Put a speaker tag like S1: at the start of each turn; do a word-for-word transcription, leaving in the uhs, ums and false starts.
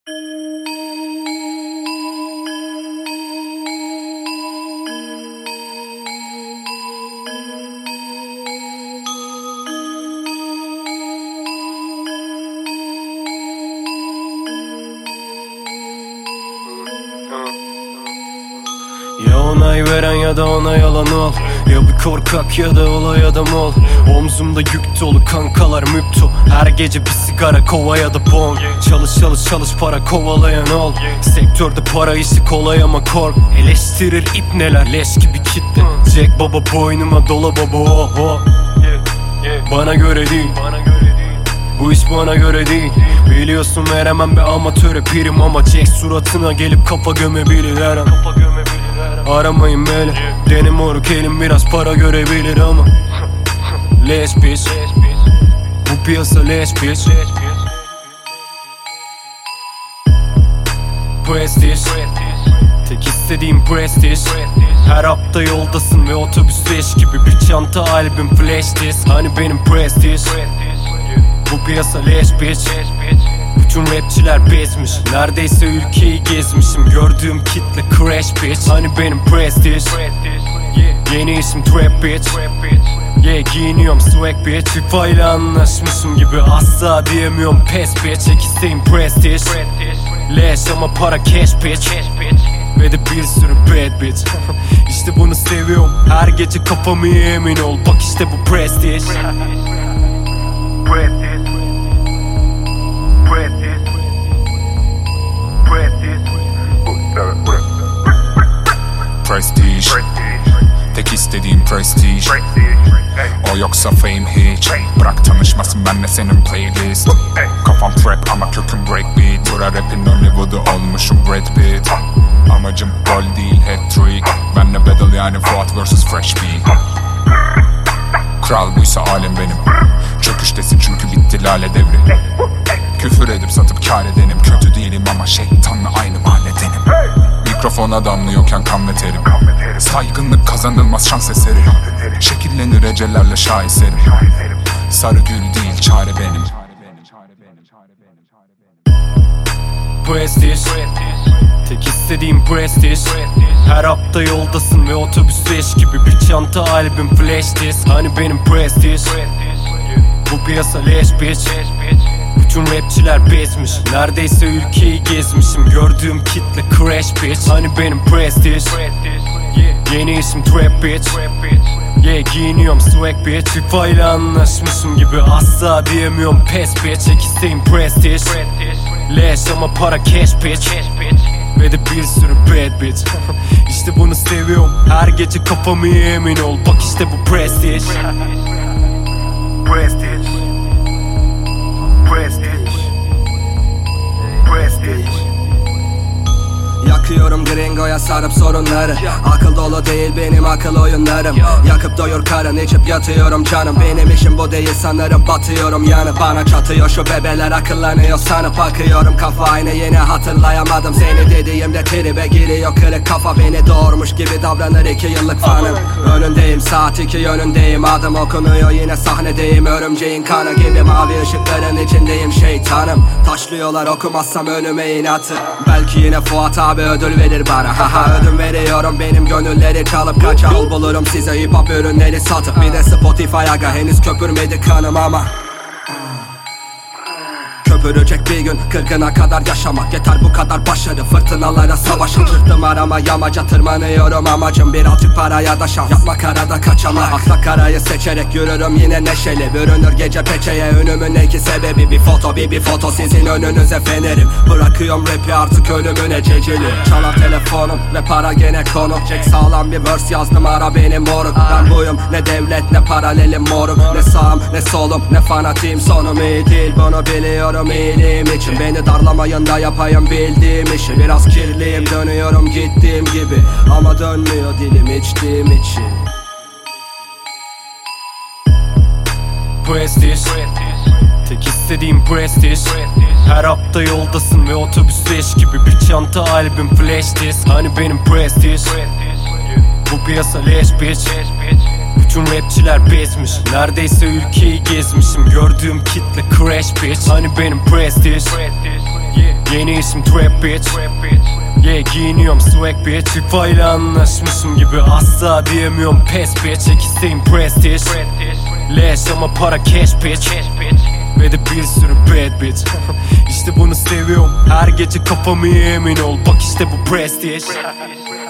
S1: Ya onay veren ya da ona yalan ol. Ya bir korkak ya da olay adam ol. Omzumda yük dolu kankalar müpto. Her gece bir sigara kova ya da bon. Çalış çalış çalış para kovalayan ol. Sektörde para işi kolay ama kork. Eleştirir ipneler leş gibi kitle. Jack baba boynuma dola baba oh oh. Bana göre değil, bu iş bana göre değil. Biliyorsun veremem be amatöre prim ama Jack suratına gelip kafa gömebilir her an. Aramayın beni, benim moruk elim biraz para görebilir ama leş bitch, bu piyasa leş bitch. Prestige, tek istediğim prestige. Her hafta yoldasın ve otobüs leş gibi. Bir çanta albüm flash disk. Hani benim prestige, bu piyasa leş bitch. Bütün rapçiler bezmiş, neredeyse ülkeyi gezmişim. Gördüğüm kitle crash bitch. Hani benim prestige, yeni isim trap bitch. Yeah, giyiniyorum swag bitch. FIFA ile anlaşmışım gibi asla diyemiyorum pes bitch. Tek isteğim prestige, leş ama para cash bitch. Ve de bir sürü bad bitch. İşte bunu seviyorum, her gece kafamı ye emin ol. Bak işte bu prestige. Prestige, prestige,
S2: prestige. Tek istediğim prestige. O yoksa fame hiç. Bırak tanışmasın benle senin playlist. Kafam trap ama köküm breakbeat. Bura rapin Hollywood'u olmuşum Brad Pitt. Amacım gol değil hat-trick. Benle battle yani Fuat vs Fresh B. Kral buysa alem benim. Çöküştesin çünkü bitti lale devri. Küfür edip satıp kâr edenim. Kötü değilim ama şeytanla aynı mahalledenim. Mikrofona damlıyorken kan ve terim. Saygınlık kazanılmaz şans eseri. Şekillenir ecelerle şaheserim. Sarı gül değil çare benim.
S1: Prestige, tek istediğim prestige. Her hafta yoldasın ve otobüs leş gibi. Bir çanta albüm flash disk. Hani benim prestige, bu piyasa leş bitch. Bütün rapçiler bezmiş, neredeyse ülkeyi gezmişim. Gördüğüm kitle crash bitch. Hani benim prestige, yeni isim trap bitch. Yeah, giyiniyorum swag bitch. FIFA ile anlaşmışım gibi asla diyemiyorum pes bitch. Tek isteğim prestige, leş ama para cash bitch. Ve de bir sürü bad bitch. İşte bunu seviyorum, her gece kafamı ye emin ol. Bak işte bu prestige. Prestige, prestige, prestige.
S3: Yakıyorum gringoya sarıp sorunları. Akıl dolu değil benim akıl oyunlarım. Yakıp doyur karın içip yatıyorum canım. Benim işim bu değil sanırım batıyorum yanı. Bana çatıyor şu bebeler akıllanıyor sanıp bakıyorum. Kafa aynı yine hatırlayamadım seni dediğimde tribe giriyor kırık kafa. Beni doğurmuş gibi davranır iki yıllık fanım. Önündeyim saat iki yönündeyim. Adım okunuyor yine sahnedeyim. Örümceğin kanı gibi mavi ışıkların içindeyim şeytanım. Taşlıyorlar okumazsam önüme inatı. Belki yine Fuat abi ödül verir bana. Haha ödün veriyorum benim gönülleri çalıp kaçar. Yol bulurum size hip hop ürünleri satıp. Bir de Spotify aga henüz köpürmedi kanım ama köpürecek bir gün kırkına kadar yaşamak. Yeter bu kadar başarı fırtınalara savaşın. Çıktım arama yamaca tırmanıyorum. Amacım birazcık para ya da şans. Yapmak arada kaçamak. Akla karayı seçerek yürürüm yine neşeli. Bürünür gece peçeye önümün iki sebebi. Bir foto bir bir foto sizin önünüze fenerim. Bırakıyorum rapi artık ölümün eceli. Çalar telefonum ve para gene konu. Jack sağlam bir verse yazdım ara benim moruk. Ben buyum ne devlet ne paralelim moruk. Ne sağım ne solum ne fanatiyim sonum iyi değil bunu biliyorum. İyiliğim için beni darlamayın da yapayım bildiğim işi. Biraz kirliyim dönüyorum gittiğim gibi. Ama dönmüyor dilim içtiğim için.
S1: Prestige, tek istediğim prestige. Her hafta yoldasın ve otobüs leş gibi. Bir çanta albüm flash disk. Hani benim prestige, bu piyasa leş bitch. Bütün rapçiler bezmiş, neredeyse ülkeyi gezmişim. Gördüğüm kitle crash bitch. Hani benim prestige, Yeni isim trap bitch. Yeah, giyiniyorum swag bitch. FIFA ile anlaşmışım gibi asla diyemiyorum pes bitch. İkisiyim prestige. Leş ama para cash bitch. Ve de bir sürü bad bitch. İşte bunu seviyorum. Her gece kafamı emin ol. Bak işte bu prestige.